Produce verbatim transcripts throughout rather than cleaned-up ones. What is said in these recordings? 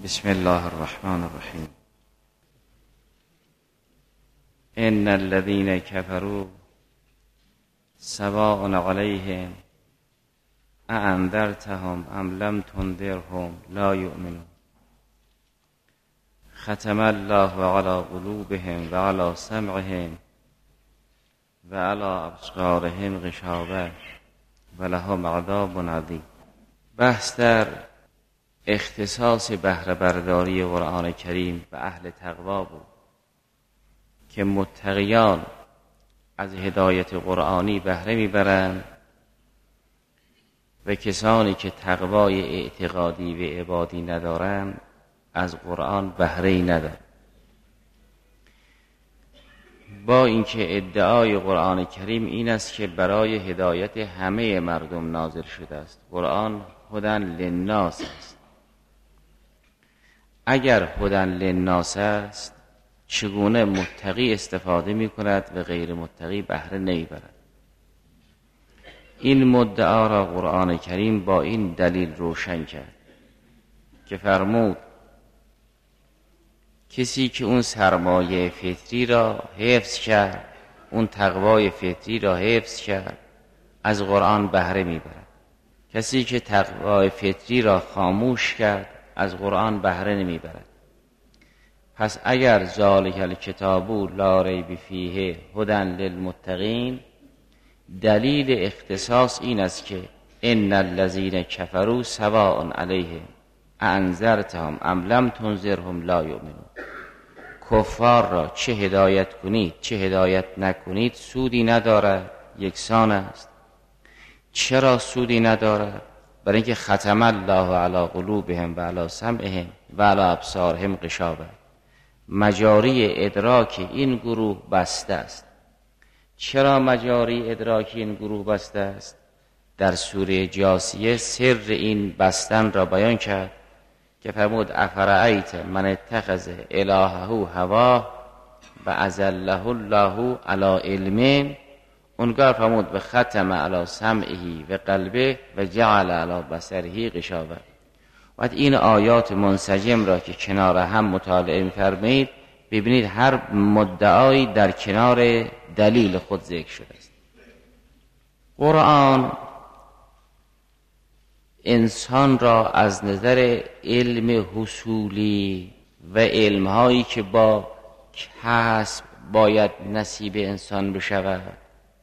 بسم الله الرحمن الرحیم. ان الذين كفروا سواء علیهم اانذرتهم ام لم تنذرهم لا یؤمنون. ختم الله علی قلوبهم و علی سمعهم و علی ابصارهم غشاوة و لهم عذاب عظیم. بحث در اختصاص بهره برداری قرآن کریم و اهل تقوا بود که متقیان از هدایت قرآنی بهره میبرند و کسانی که تقوای اعتقادی و عبادی ندارند از قرآن بهره‌ای ندارند. با اینکه ادعای قرآن کریم این است که برای هدایت همه مردم نازل شده است. قرآن هدی للناس است. اگر هدی للناس است چگونه متقی استفاده می کند و غیر متقی بهره نمی برد؟ این مدعا را قرآن کریم با این دلیل روشن کرد که فرمود کسی که اون سرمایه فطری را حفظ کرد، اون تقوای فطری را حفظ کرد، از قرآن بهره می برد. کسی که تقوای فطری را خاموش کرد از قرآن بهره نمی برد. پس اگر ذالک الکتاب لا ریب فیه هدی للمتقین، دلیل اختصاص این است که ان الذین کفروا سواء علیهم انذرتهم ام لم تنذرهم لا یؤمنون. کفار را چه هدایت کنید چه هدایت نکنید سودی ندارد، یکسان است. چرا سودی ندارد؟ برای اینکه ختم الله علی قلوبهم و علی سمعهم و علی ابصارهم غشاوة. مجاری ادراک این گروه بسته است. چرا مجاری ادراک این گروه بسته است؟ در سوره جاثیه سر این بستن را بیان کرد که فرمود افرأیت من اتخذ الهه هواه و اضله الله علی علم. اونگاه فرمود و ختم علی سمعه و قلبه و جعل علی بصره غشاوة. و این آیات منسجم را که کنار هم مطالعه می‌فرمایید ببینید هر مدعایی در کنار دلیل خود ذکر شده است. قرآن انسان را از نظر علم حصولی و علم‌هایی که با کسب باید نصیب انسان بشود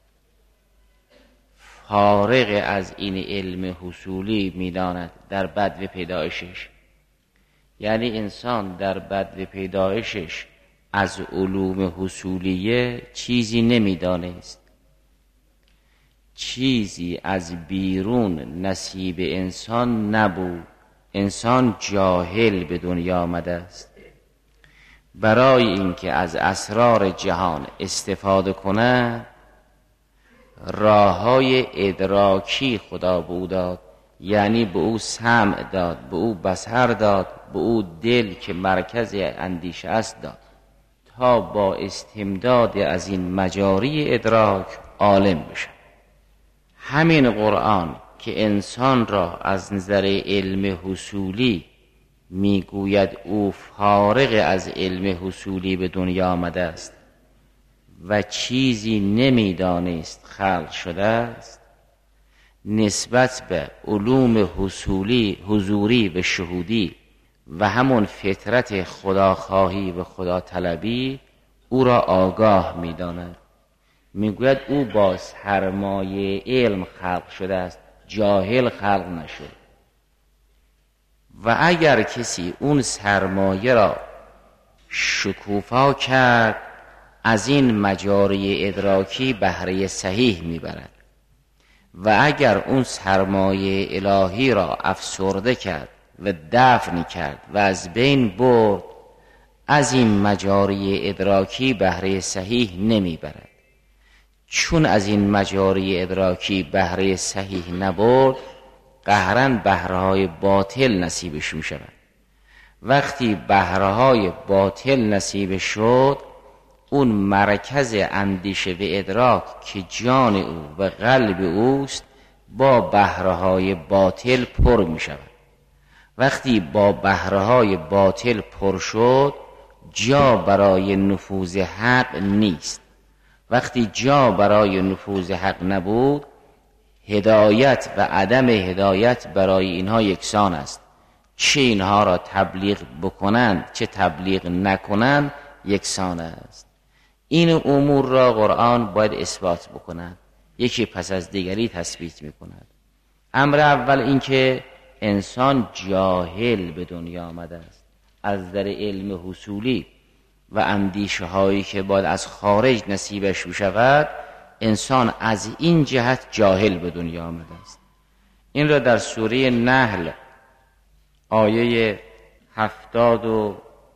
فارغ از این علم حصولی می‌داند در بدو پیدایشش. یعنی انسان در بدو پیدایشش از علوم حصولیه چیزی نمی‌دانست، چیزی از بیرون نصیب انسان نبود. انسان جاهل به دنیا آمده است. برای اینکه از اسرار جهان استفاده کند راه‌های ادراکی خدا به او داد. یعنی به او سمع داد، به او بصر داد، به او دل که مرکز اندیشه است داد تا با استمداد از این مجاری ادراک عالم بشه. همین قرآن که انسان را از نظر علم حصولی میگوید او فارغ از علم حصولی به دنیا آمده است و چیزی نمیدانست خلق شده است، نسبت به علوم حصولی حضوری و شهودی و همون فطرت خداخواهی و خدا طلبی او را آگاه میداند. میگوید او با سرمایه علم خلق شده است، جاهل خلق نشد. و اگر کسی اون سرمایه را شکوفا کرد از این مجاری ادراکی بهره صحیح میبرد و اگر اون سرمایه الهی را افسرده کرد و دفن کرد و از بین برد از این مجاری ادراکی بهره صحیح نمیبرد. چون از این مجاری ادراکی بهره صحیح نبرد قهراً بهره‌های باطل نصیبش می شود. وقتی بهره‌های باطل نصیب شد اون مرکز اندیشه و ادراک که جان او و قلب اوست با بهره‌های باطل پر می شود وقتی با بهره‌های باطل پر شد جا برای نفوذ حق نیست. وقتی جا برای نفوذ حق نبود، هدایت و عدم هدایت برای اینها یکسان است. چه اینها را تبلیغ بکنند چه تبلیغ نکنند یکسان است. این امور را قرآن باید اثبات بکند، یکی پس از دیگری تثبیت میکند. امر اول این که انسان جاهل به دنیا آمده است. از در علم حصولی و اندیشه هایی که باید از خارج نصیبش بشود، انسان از این جهت جاهل به دنیا آمده است. این را در سوره نحل آیه هفتاد و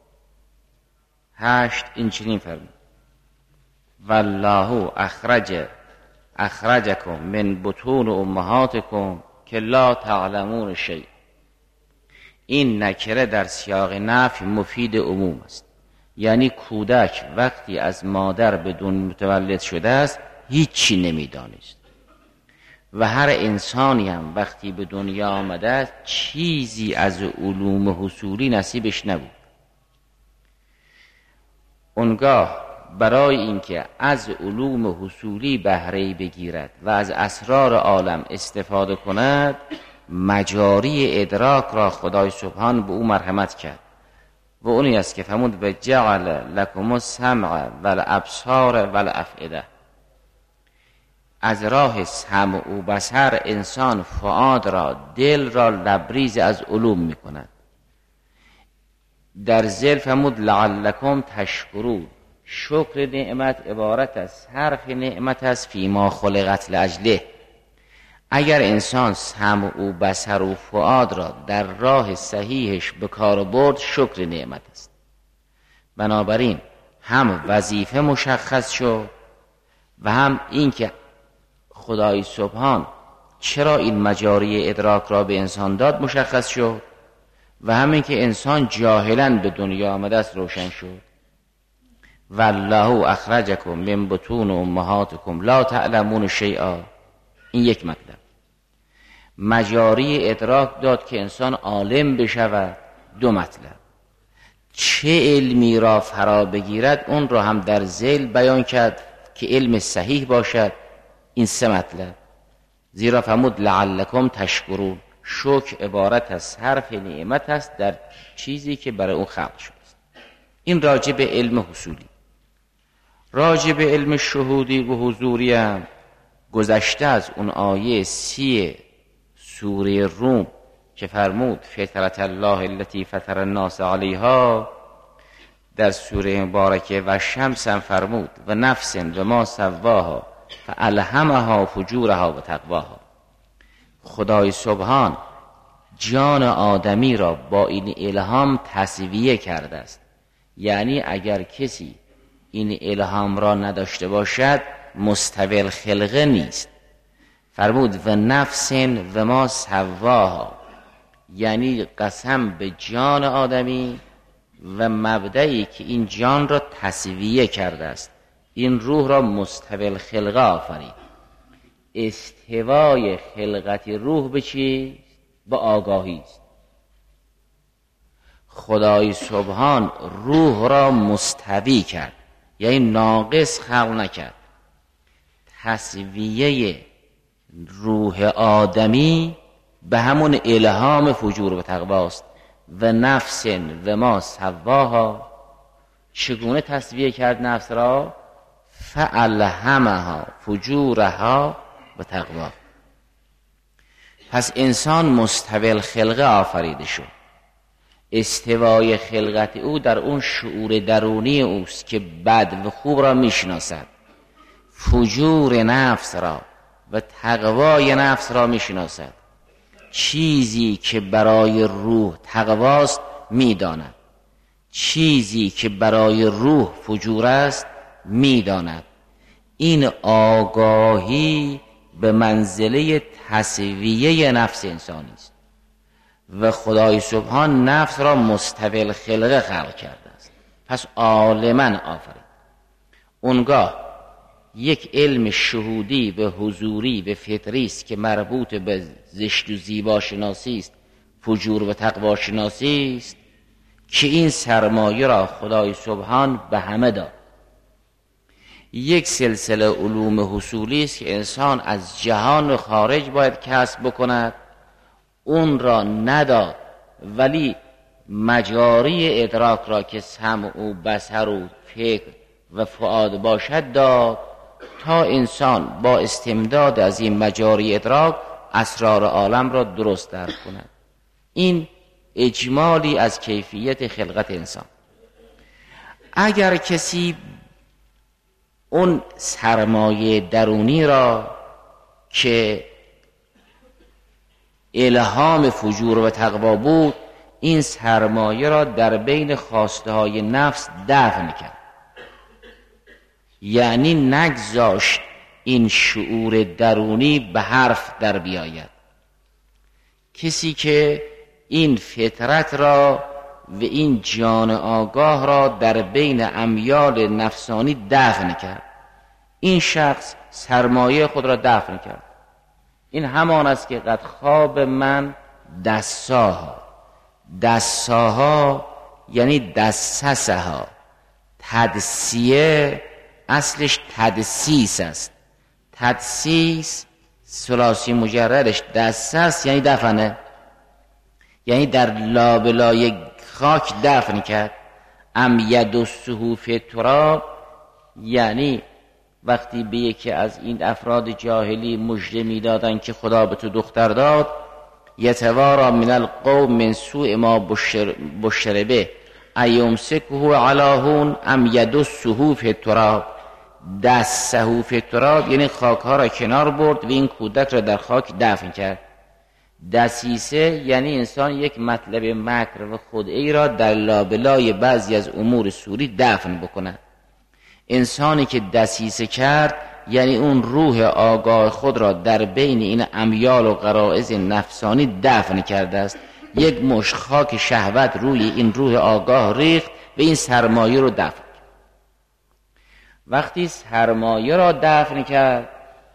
هشت این چنین فرمود: والله اخرج اخرجکم من بطون امهاتکم که لا تعلمون شیء. این نکره در سیاق نفی مفید عموم است، یعنی کودک وقتی از مادر بدون متولد شده است هیچی نمیدانست و هر انسانی هم وقتی به دنیا آمده است چیزی از علوم حصولی نصیبش نبود. اونگاه برای اینکه از علوم حصولی بهره بگیرد و از اسرار عالم استفاده کند، مجاری ادراک را خدای سبحان به او مرحمت کرد و اونی است که فرمود و جعل لکم السمع والابصار والافئده. از راه سمع و بصر انسان فؤاد را، دل را لبریز از علوم می کند. در ذیل فرمود لعلکم تشکرون. شکر نعمت عبارت از صرف نعمت است فیما خلقت لاجله. اگر انسان سمع و بصر و فؤاد را در راه صحیحش به کار برد، شکر نعمت است. بنابراین هم وظیفه مشخص شد و هم این که خدای سبحان چرا این مجاری ادراک را به انسان داد مشخص شد و همین که انسان جاهلاً به دنیا آمده است روشن شد. والله اخرجکم من بطون امهاتکم لا تعلمون شیئا. این یک مطلب. مجاری ادراک داد که انسان عالم بشود. دو مطلب. چه علمی را فرا بگیرد اون را هم در ذیل بیان کرد که علم صحیح باشد. این سه مطلب. زیرا فرمود لعلکم تشکرون. شکر عبارت از صرف نعمت است در چیزی که برای اون خلق شده است. این راجع به علم حصولی. راجع به علم شهودی و حضوری هم گذشته از اون آیه سی سوره روم که فرمود فطرت الله التي فطر الناس علیها، در سوره مبارکه و شمس هم فرمود و نفس و ما سواها فالهمها فجورها و تقواها. خدای سبحان جان آدمی را با این الهام تسویه کرده است. یعنی اگر کسی این الهام را نداشته باشد مستوی الخلقه نیست. فرمود و نفس و ما سواها، یعنی قسم به جان آدمی و مبدئی که این جان را تسویه کرده است. این روح را مستوی الخلقه آفرید. استوای خلقت روح به چی؟ به آگاهی است. خدای سبحان روح را مستوی کرد، یعنی ناقص خلق نکرد. تسویه روح آدمی به همون الهام فجور و تقواست. و نفس و ما سواها، چگونه تسویه کرد نفس را؟ فالهمها فجورها و تقوا. پس انسان مستوی الخلقه آفریده شد. استوای خلقت او در اون شعور درونی اوست که بد و خوب را میشناسد، فجور نفس را و تقوای نفس را میشناسد. چیزی که برای روح تقواست میداند، چیزی که برای روح فجور است میداند. این آگاهی به منزله تسویه نفس انسانی است و خدای سبحان نفس را مستوی الخلقه خلق کرده است. پس عالماً آفرید. اونگاه یک علم شهودی و حضوری و فطری است که مربوط به زشت و زیبا شناسی است، فجور و تقوا شناسی است که این سرمایه را خدای سبحان به همه داد. یک سلسله علوم حصولی است که انسان از جهان خارج باید کسب بکند، اون را نداد، ولی مجاری ادراک را که سمع و بصر و فکر و فؤاد باشد داد، تا انسان با استمداد از این مجاری ادراک اسرار عالم را درست درک کند. این اجمالی از کیفیت خلقت انسان. اگر کسی اون سرمایه درونی را که الهام فجور و تقوا بود، این سرمایه را در بین خواسته های نفس دفن کرد، یعنی نگذاشت این شعور درونی به حرف در بیاید. کسی که این فطرت را و این جان آگاه را در بین امیال نفسانی دفن کرد، این شخص سرمایه خود را دفن کرد. این همان است که قد خواب من دساها. دساها یعنی دسسها. تدسیه اصلش تدسیس است. تدسیس ثلاثی مجردش دسس یعنی دفنه، یعنی در لابلای خاک دفن کرد. ام یدسه فی التراب، یعنی وقتی به یکی از این افراد جاهلی مژده میدادن که خدا به تو دختر داد، یتوارا من القوم من سوء ما بشر, بشر به ایمسکه علی هون ام یدسه فی التراب. دسه فی التراب یعنی خاک ها را کنار برد و این کودک را در خاک دفن کرد. دسیسه یعنی انسان یک مطلب مکر و خدعی را در لابلای بعضی از امور سوری دفن بکند. انسانی که دسیسه کرد یعنی اون روح آگاه خود را در بین این امیال و غرائز نفسانی دفن کرده است. یک مشت خاک شهوت روی این روح آگاه ریخت و این سرمایه رو دفن کرد. وقتی سرمایه را دفن کرد،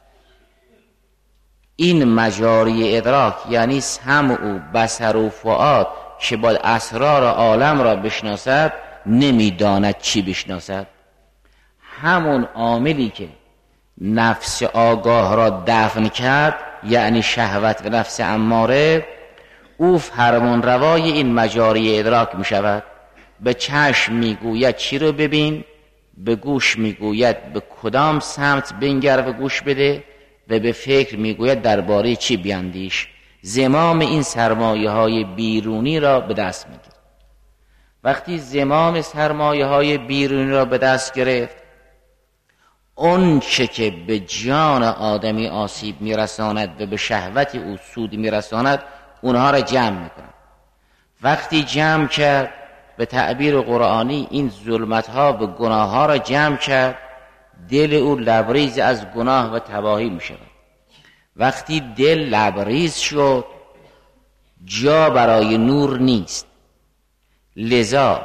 این مجاری ادراک یعنی سمع و بصر و فؤاد که باید اسرار عالم را بشناسد، نمیداند چی بشناسد. همون عاملی که نفس آگاه را دفن کرد یعنی شهوت و نفس اماره، او فرمان روای این مجاری ادراک می شود. به چشم می گوید چی رو ببین، به گوش می گوید به کدام سمت بنگر و گوش بده، و به فکر می گوید درباره چی بیاندیش. زمام این سرمایه های بیرونی را به دست می گیرد. وقتی زمام سرمایه های بیرونی را به دست گرفت، اون چه که به جان آدمی آسیب میرساند و به شهوت او سود میرساند، اونها را جمع میکند. وقتی جمع کرد، به تعبیر قرآنی این ظلمت ها و گناه ها را جمع کرد، دل او لبریز از گناه و تباهی میشود. وقتی دل لبریز شد، جا برای نور نیست. لذا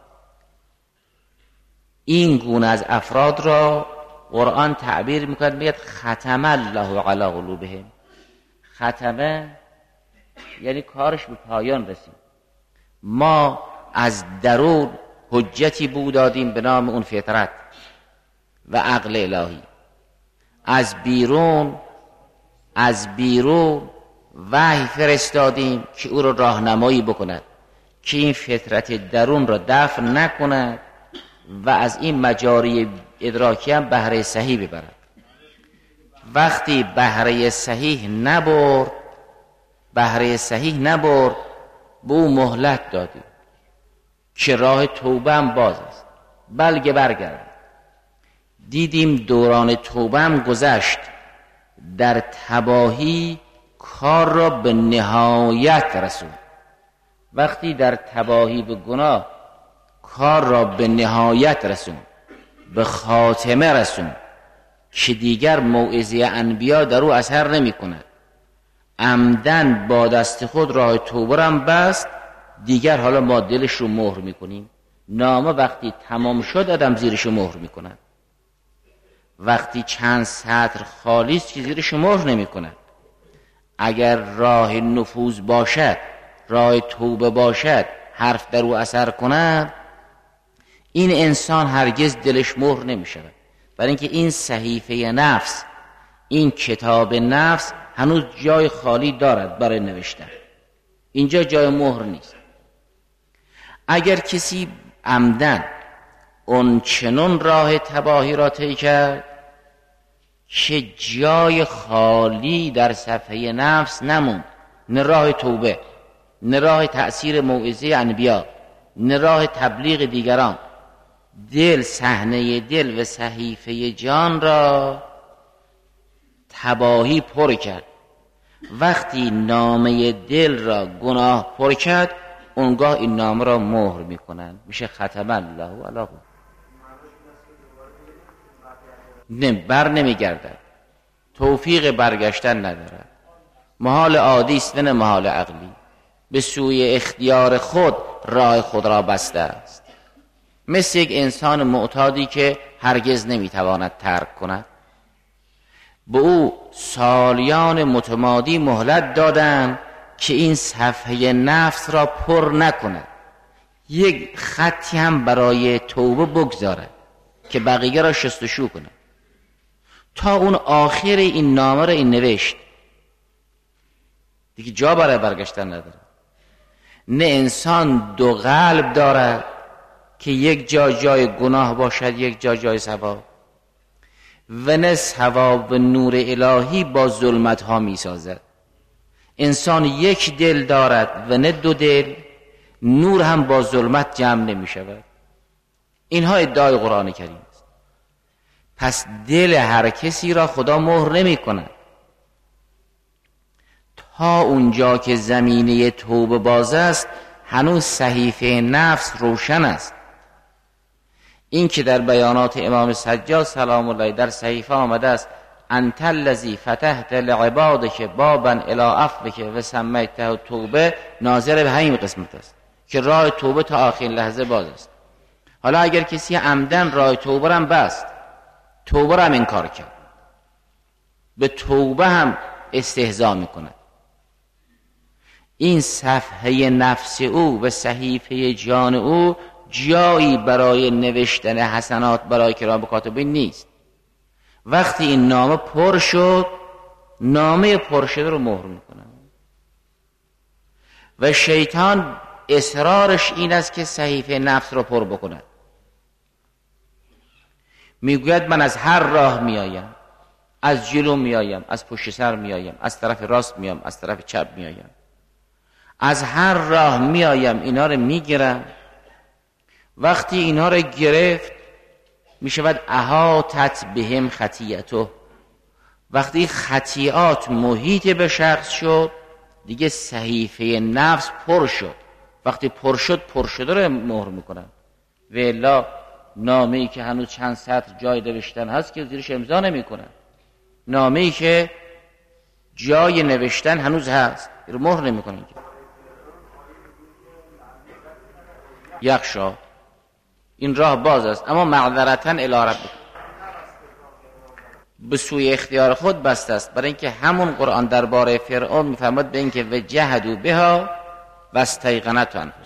این گونه از افراد را قرآن تعبیر میکند، میگه ختم الله علی قلوبهم. ختمه یعنی کارش به پایان رسید. ما از درون حجتی بود دادیم به نام اون فطرت و عقل الهی. از بیرون از بیرون وحی فرستادیم که او را راهنمایی بکند که این فطرت درون را دفن نکند و از این مجاری ادراکی هم بهره صحیح ببرد. وقتی بهره صحیح نبرد بهره صحیح نبرد به او مهلت دادیم که راه توبه هم باز است، بلکه برگرد. دیدیم دوران توبه هم گذشت، در تباهی کار را به نهایت رسوند. وقتی در تباهی به گناه کار را به نهایت رسوند، به خاتمه رسوند که دیگر موعظه انبیا در او اثر نمی کند، عمدن با دست خود راه توبه را بست، دیگر حالا ما دلش رو مهر می کنیم. نامه وقتی تمام شد آدم زیرش رو مهر می کند. وقتی چند سطر خالی است که زیرش رو مهر نمی کند. اگر راه نفوذ باشد راه توبه باشد، حرف در او اثر کند، این انسان هرگز دلش مهر نمی شود. برای اینکه این صحیفه نفس، این کتاب نفس هنوز جای خالی دارد برای نوشتن. اینجا جای مهر نیست. اگر کسی عمدن اون چنون راه تباهی را طی کرد که جای خالی در صفحه نفس نموند، نه راه توبه، نه راه تأثیر موعظه انبیا، نه راه تبلیغ دیگران، دل، صحنه دل و صحیفه جان را تباهی پر کرد. وقتی نامه دل را گناه پر کرد، اونگاه این نامه را مهر میکنن، میشه ختم الله علی قلوبهم. نه بر نمیگردد، توفیق برگشتن ندارد، محال عادی است نه محال عقلی، به سوی اختیار خود راه خود را بسته است، مثل یک انسان معتادی که هرگز نمیتواند ترک کند. به او سالیان متمادی مهلت دادند که این صفحه نفس را پر نکند، یک خطی هم برای توبه بگذارد که بقیه را شستشو کند، تا اون آخر این نامه را این نوشت دیگه جا برای برگشتن نداره. نه انسان دو قلب دارد که یک جا جای گناه باشد، یک جا جای ثواب، و نه ثواب و نور الهی با ظلمت ها می سازد. انسان یک دل دارد و نه دو دل، نور هم با ظلمت جمع نمی شود. اینها ادعای قرآن کریم است. پس دل هر کسی را خدا مهر نمی کند تا اونجا که زمینه توبه باز است، هنوز صحیفه نفس روشن است. این که در بیانات امام سجاد سلام الله در صحیفه آمده است انت الذی فتحت لعبادک بابا الی عفوک و سمیته توبه، ناظر به همین قسمت است که راه توبه تا آخرین لحظه باز است. حالا اگر کسی عمدن راه توبه هم بست، توبه را هم انکار کرد، به توبه هم استهزا میکند، این صفحه نفس او و صحیفه جان او جایی برای نوشتن حسنات برای کرام کاتبین نیست. وقتی این نامه پر شد، نامه پر شده رو مهر میکنه و شیطان اصرارش این است که صحیفه نفس رو پر بکند. میگوید من از هر راه میایم، از جلو میایم، از پشت سر میایم، از طرف راست میام، از طرف چپ میایم، از هر راه میایم، اینا رو میگیرم. وقتی اینا رو گرفت میشود احاطت بهم خطیئته، وقتی خطیئات محیط به شخص شد دیگه صحیفه نفس پر شد. وقتی پر شد، پر شده رو مهر میکنن، و الا نامه‌ای که هنوز چند سطر جای نوشتن هست که زیرش امضا نمیکنن، نامه‌ای که جای نوشتن هنوز هست رو مهر نمیکنن. یخشا این راه باز است، اما معذرتاً الی ربک، به سوی اختیار خود بسته است. برای اینکه همون قرآن درباره فرعون میفرماد به اینکه و جهدوا بها و استیقنتها انفسهم،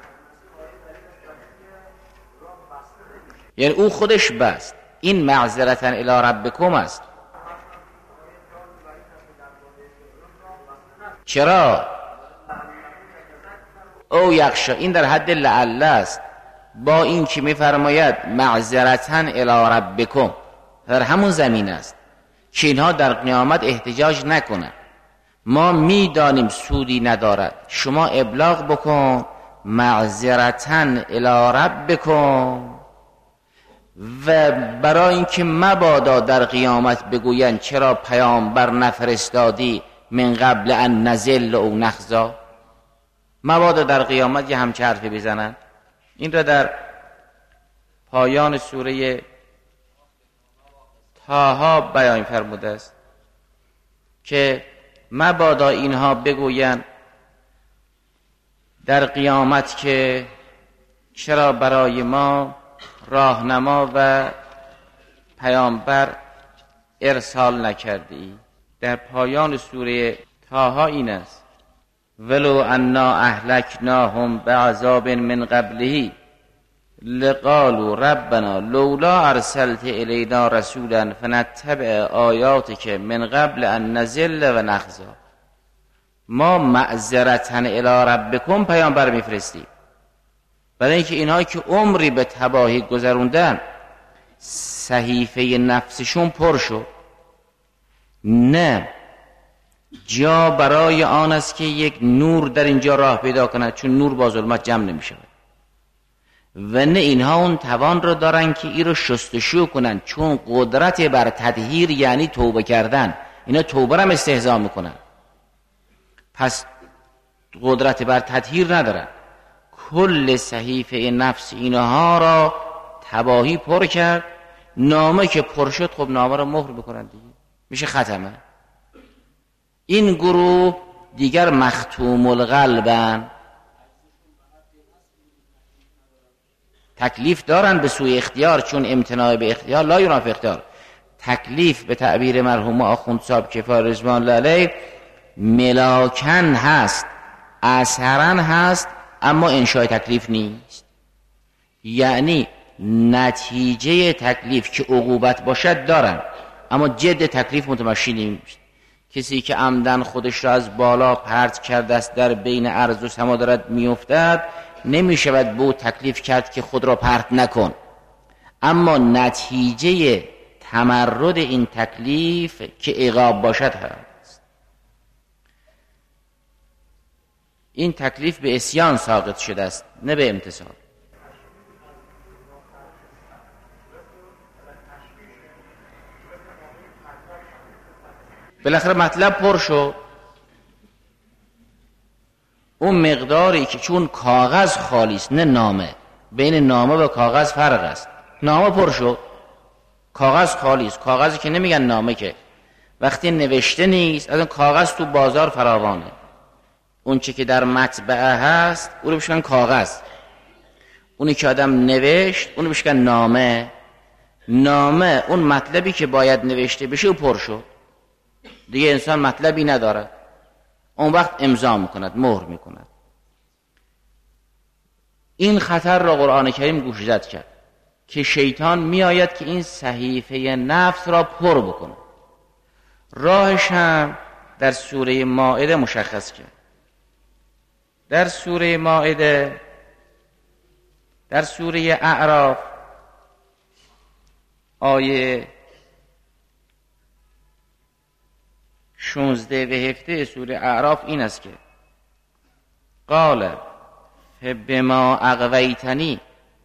یعنی او خودش بست. این معذرتاً الی ربکم است. چرا؟ او یخشا، این در حد لعل است، با این که میفرماید معذرتاً الی ربکم، در همون زمین است که اینها در قیامت احتجاج نکنند. ما میدانیم سودی ندارد، شما ابلاغ بکن معذرتاً الی ربکم، و برای اینکه مبادا در قیامت بگویند چرا پیامبر نفرستادی من قبل ان نزل او نخزا، مبادا در قیامت یه همچه حرفی بزنن. این را در پایان سوره طه بیان فرموده است که مبادا اینها بگویند در قیامت که چرا برای ما راهنما و پیامبر ارسال نکردی. در پایان سوره طه این است ولو انا اهلکناهم بعذاب من قبله لقالوا ربنا لولا ارسلت الینا رسولا فنتبع آیاتک من قبل ان نذل و نخزی. ما معذرتا الی ربکم پیامبر میفرستیم برای اینکه اینها که عمری به تباهی گذروندن صحیفه نفسشون پر شد. نه، جا برای آن است که یک نور در اینجا راه پیدا کند، چون نور با ظلمت جمع نمی شود. و نه اینها اون توان رو دارن که این رو شستشو کنن، چون قدرت بر تطهیر یعنی توبه کردن. اینا توبه رو هم استهزا میکنن، پس قدرت بر تطهیر ندارن. کل صحیفه نفس اینها را تباهی پر کرد. نامه که پر شد خب نامه را مهر بکنن دیگه، میشه ختمه. این گروه دیگر مختوم القلبن، تکلیف دارن به سوی اختیار، چون امتناع به اختیار لا ینافی اختیار. تکلیف به تعبیر مرحوم آخوند صاحب کفایت رضوان الله علیه ملاکن هست، اثرن هست، اما انشای تکلیف نیست. یعنی نتیجه تکلیف که عقوبت باشد دارن، اما جد تکلیف متمشی نیست. کسی که عمدن خودش را از بالا پرت کرده است در بین ارض و سما دارد میافتد، نمیشود به او تکلیف کرد که خود را پرت نکن. اما نتیجه تمرد این تکلیف که عقاب باشد هست. این تکلیف به عصیان ساقط شده است، نه به امتثال. بالاخره مطلب پر شد. اون مقداری که چون کاغذ خالی است نه نامه، بین نامه و کاغذ فرق است. نامه پر شد، کاغذ خالی است. کاغذی که نمیگن نامه، که وقتی نوشته نیست از اون کاغذ تو بازار فراوانه. اون چی که در مطبعه هست اون رو بشکن کاغذ، اونی که آدم نوشت اون رو بشکن نامه. نامه اون مطلبی که باید نوشته بشه و پر شد، دیگه انسان مطلبی نداره، اون وقت امضا میکند، مهر میکند. این خطر را قرآن کریم گوشزد کرد که شیطان میآید که این صحیفه نفس را پر بکنه. راهش هم در سوره مائده مشخص کرد. در سوره مائده، در سوره اعراف آیه شانزده و هفده سوره اعراف این است که قال فبما اغویتنی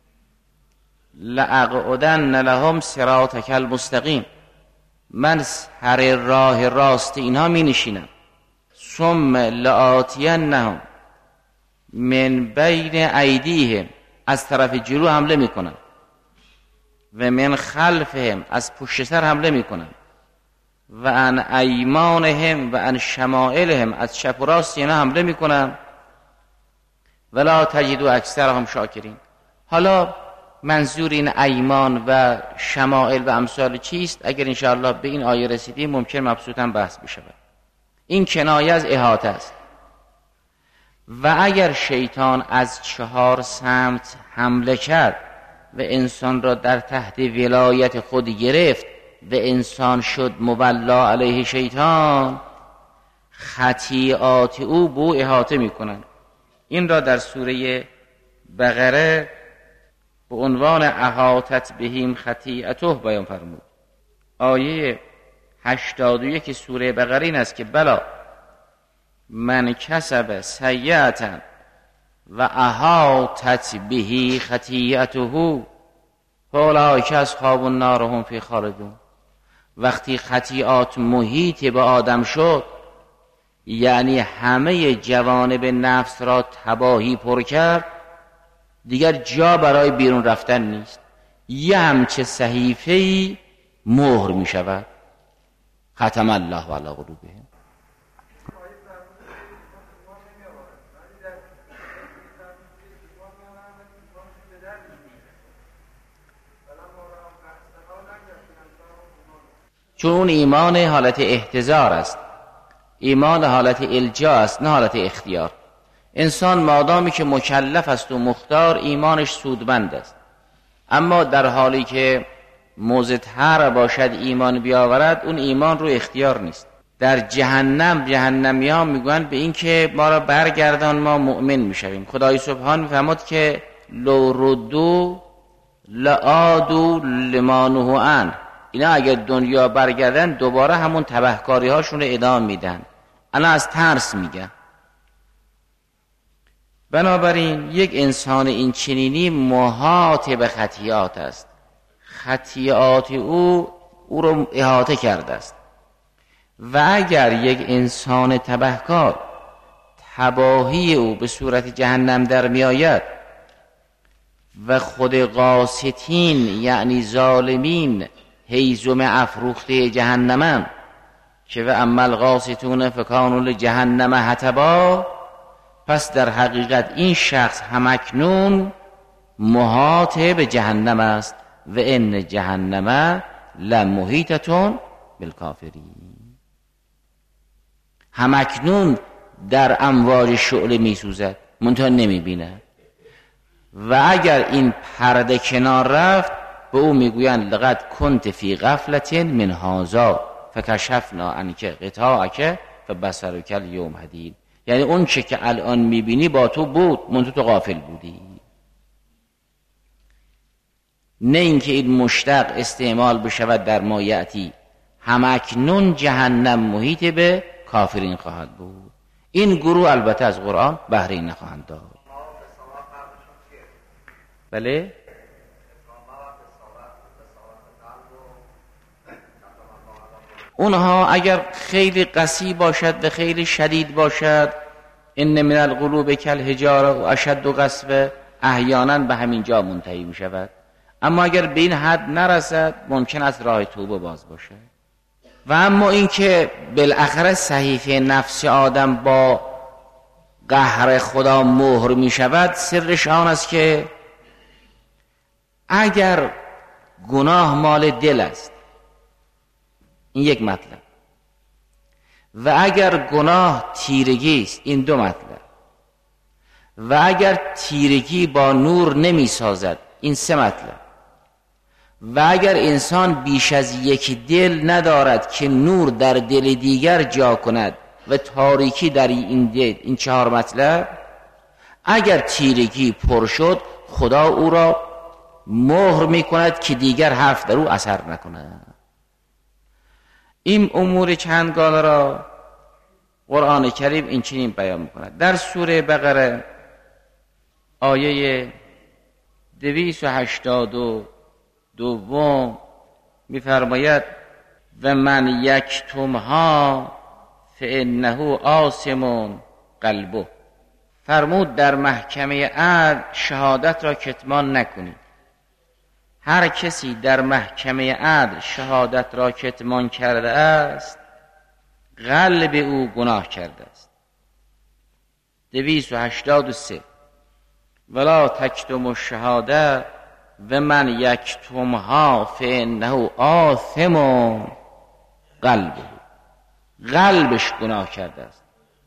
لاقعدن لهم صراطک المستقیم. من سر راه راست اینها می نشینم. ثم لآتینهم من بین ایدیهم، از طرف جلو حمله می کنم، و من خلفهم، از پشت سر حمله می کنم، و ان ایمانهم و ان شمائلهم، از چپ و راست اینا حمله می کنم. ولا تجدوا اکثرهم شاکرین. حالا منظور این ایمان و شمائل و امثال چیست؟ اگر انشاءالله به این آیه رسیدیم ممکن مبسوطا بحث بشه. این کنایه از احاطه است. و اگر شیطان از چهار سمت حمله کرد و انسان را در تحت ولایت خود گرفت و انسان شد مولا علیه شیطان، خطیئات او بو احاطه می کنند. این را در سوره بقره به عنوان احاطت بهم خطیئته بیان فرمود. آیه هشتاد و یک سوره بقره این است که بلا من کسب سیئتا و احاطت به خطیئته فاولئک اصحاب النار هم فیها خالدون. وقتی خطیئات محیط به آدم شد، یعنی همه جوانب نفس را تباهی پر کرد، دیگر جا برای بیرون رفتن نیست. یه همچه صحیفه‌ای مهر می شود. ختم الله علی قلوبهم. چون ایمان حالت احتضار است، ایمان حالت الجا است نه حالت اختیار. انسان مادامی که مکلف است و مختار ایمانش سودمند است، اما در حالی که مضطر باشد ایمان بیاورد اون ایمان رو اختیار نیست. در جهنم جهنمیان میگویند به این که ما را برگردان ما مؤمن میشویم. خدای سبحان میفرماد که لو ردو لعادوا لما نهوا عنه، اینا اگر دنیا برگردن دوباره همون تبهکاری هاشون رو ادامه میدن. انا از ترس میگن. بنابراین یک انسان این چنینی محاط به خطیات است، خطیات او او رو احاطه کرده است. و اگر یک انسان تبهکار تباهی او به صورت جهنم در می آید و خود قاسطین یعنی ظالمین هیزم افروخته جهنمن که و اما القاسطون فکانوا لجهنم حطبا، پس در حقیقت این شخص همکنون محاط به جهنم است و ان جهنم لمحیطة بالکافرین. همکنون در امواج شعله می سوزد منتها نمی بیند. و اگر این پرده کنار رفت به او میگویند لقد کنت فی غفلة من هذا فکشفنا عنک غطاءک فبصرک الیوم حدید، یعنی اون چه که الان میبینی با تو بود منتها تو غافل بودی. نه اینکه این مشتق استعمال بشود در ما یأتی، همکنون جهنم محیط به کافرین خواهد بود. این گروه البته از قرآن بهره نخواهند داشت. بله اونها اگر خیلی قسی باشد و خیلی شدید باشد، ان من القلوب کالحجاره و اشد قسوه، احیانا به همین جا منتهی می شود. اما اگر به این حد نرسد ممکن است راه توبه باز باشد. و اما این که بالاخره صحیفه نفس آدم با قهر خدا مهر می شود، سرش آن است که اگر گناه مال دل است، این یک مطلب، و اگر گناه تیرگی است، این دو مطلب، و اگر تیرگی با نور نمی سازد، این سه مطلب، و اگر انسان بیش از یک دل ندارد که نور در دل دیگر جا کند و تاریکی در این دل، این چهار مطلب، اگر تیرگی پر شد خدا او را مهر می کند که دیگر حرف در او اثر نکند. این امور چندگانه را قرآن کریم این چنین بیان می کند. در سوره بقره آیه دویست و هشتاد و دوم می فرماید و من یکتمها فانه آثم قلبه. فرمود در محکمه عدل شهادت را کتمان نکنید. هر کسی در محکمه عدل شهادت را کتمان کرده است قلب او گناه کرده است. دویست و هشتاد و سه ولا تکتموا الشهاده و من یکتمها فانه آثم قلبه. قلبش گناه کرده است.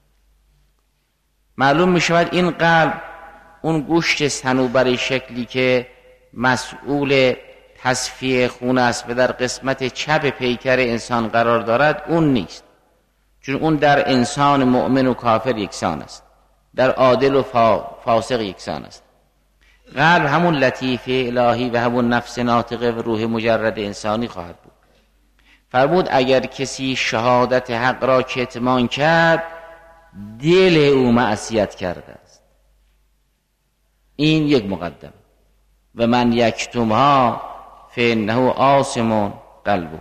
معلوم می شود این قلب اون گوشت صنوبر شکلی که مسئول تصفیه خون است و در قسمت چپ پیکر انسان قرار دارد اون نیست، چون اون در انسان مؤمن و کافر یکسان است، در عادل و فاسق یکسان است. قلب همون لطیفه الهی و همون نفس ناطقه و روح مجرد انسانی خواهد بود. فرمود اگر کسی شهادت حق را کتمان کرد دل او معصیت کرده است. این یک مقدم. و من یکتمها فانه آثم قلبه.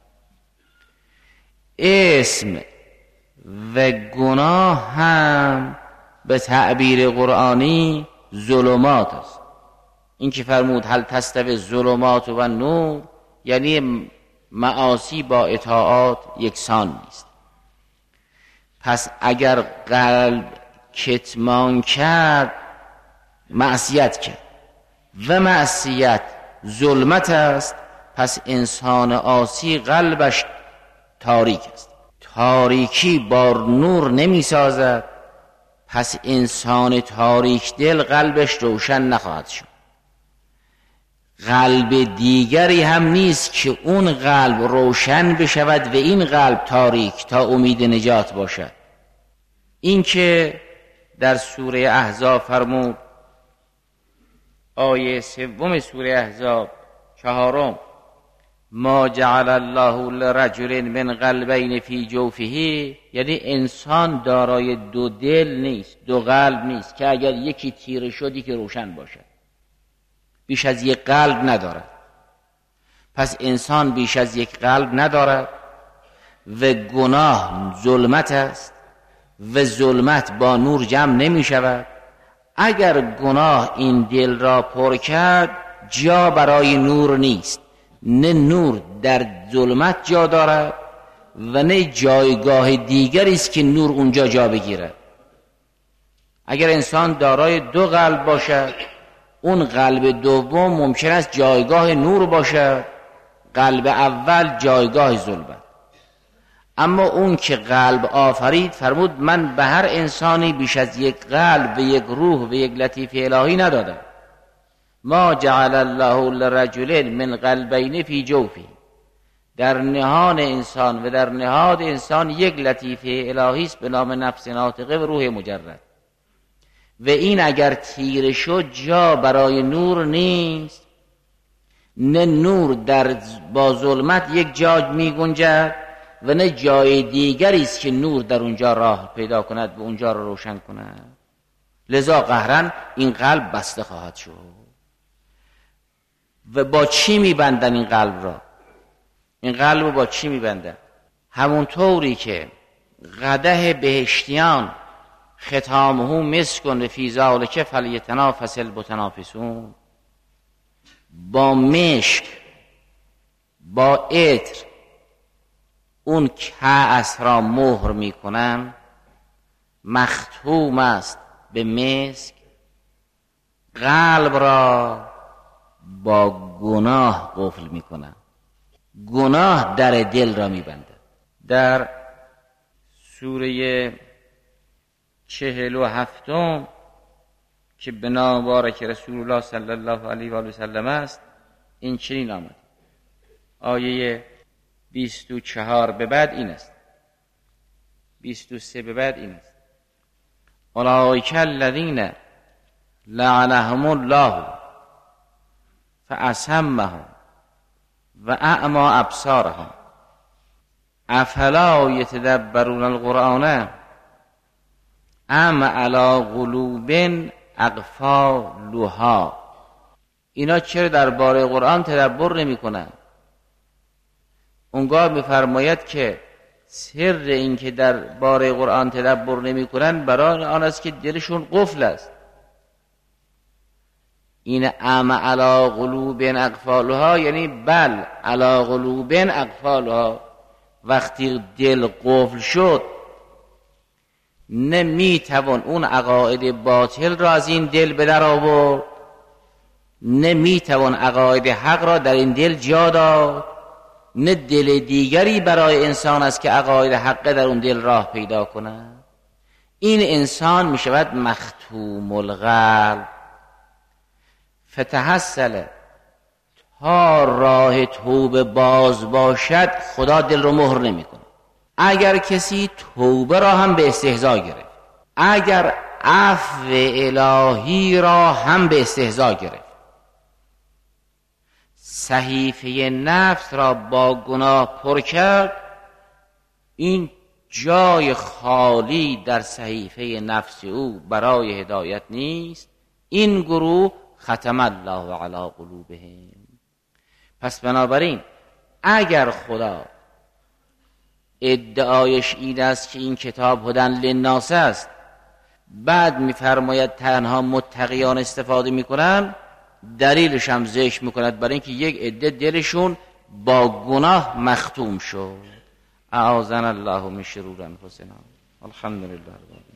اسم و گناه هم به تعبیر قرآنی ظلمات است. این که فرمود هل تستوی ظلمات و نور، یعنی معاصی با اطاعات یکسان نیست. پس اگر قلب کتمان کرد معصیت کرد و معصیت ظلمت است، پس انسان عاصی قلبش تاریک است. تاریکی با نور نمی سازد، پس انسان تاریک دل قلبش روشن نخواهد شد. قلب دیگری هم نیست که اون قلب روشن بشود و این قلب تاریک تا امید نجات باشد. این که در سوره احزاب فرمود، آیه سوم سوره احزاب چهارم، ما جعل الله لرجل من قلبین فی جوفه، یعنی انسان دارای دو دل نیست، دو قلب نیست که اگر یکی تیره شدی که روشن باشد، بیش از یک قلب ندارد. پس انسان بیش از یک قلب ندارد و گناه ظلمت است و ظلمت با نور جمع نمی شود. اگر گناه این دل را پر کرد جا برای نور نیست، نه نور در ظلمت جا دارد و نه جایگاه دیگری است که نور اونجا جا بگیرد. اگر انسان دارای دو قلب باشد، اون قلب دوم ممکن است جایگاه نور باشد، قلب اول جایگاه ظلمت. اما اون که قلب آفرید فرمود من به هر انسانی بیش از یک قلب و یک روح و یک لطیف الهی ندادم. ما جعل الله لرجل من قلبین فی جوفه، در نهان انسان و در نهاد انسان یک لطیف الهی است به نام نفس ناطقه و روح مجرد، و این اگر تیره شد جا برای نور نیست، نه نور در با ظلمت یک جا می گنجد و نه جای دیگری است که نور در اونجا راه پیدا کند و اونجا را روشن کند. لذا قهرن این قلب بسته خواهد شد. و با چی میبندن این قلب را؟ این قلب رو با چی میبندن؟ همون طوری که قدح بهشتیان ختامه مسک و فی ذلک فلیتنافس المتنافسون، با مشک با عطر اون کأس را مهر میکنن، مختوم است به مسک. قلب را با گناه قفل میکنن، گناه در دل را میبنده. در سوره چهل و هفتم که به نام مبارک رسول الله صلی الله علیه و آله و سلم است، این چنین آمد. آیه بیست و چهار به بعد این است، بیست و سه به بعد این است: اولئک الذین لعنهم الله فاصمهم و اعمی ابصارهم افلا یتدبرون القرآن ام علی قلوب اقفالها. اینا چرا درباره قرآن تدبر نمی کنن؟ اونگاه میفرماید که سر این که درباره قرآن تدبر نمی کنن برای آن است که دلشون قفل است. این ام علی قلوب اقفالها یعنی بل علی قلوب اقفالها. وقتی دل قفل شد نمیتوان اون عقاید باطل را از این دل به در آورد، نمیتوان عقاید حق را در این دل جا داد، نه دل دیگری برای انسان است که عقاید حق در اون دل راه پیدا کند. این انسان میشود مختوم القلب. فتحصل تا راه توبه باز باشد خدا دل رو مهر نمی کنه. اگر کسی توبه را هم به استهزا گرفت، اگر عفو الهی را هم به استهزا گرفت، صحیفه نفس را با گناه پر کرد، این جای خالی در صحیفه نفس او برای هدایت نیست. این گروه ختم الله علی قلوبهم. پس بنابراین اگر خدا ادعایش این است که این کتاب هدی للناس است، بعد میفرماید تنها متقیان استفاده میکنن، دلیلش هم ذکر میکند برای اینکه یک عده دلشون با گناه مختوم شد. اعاذنا الله من شرور انفسنا. الحمدلله.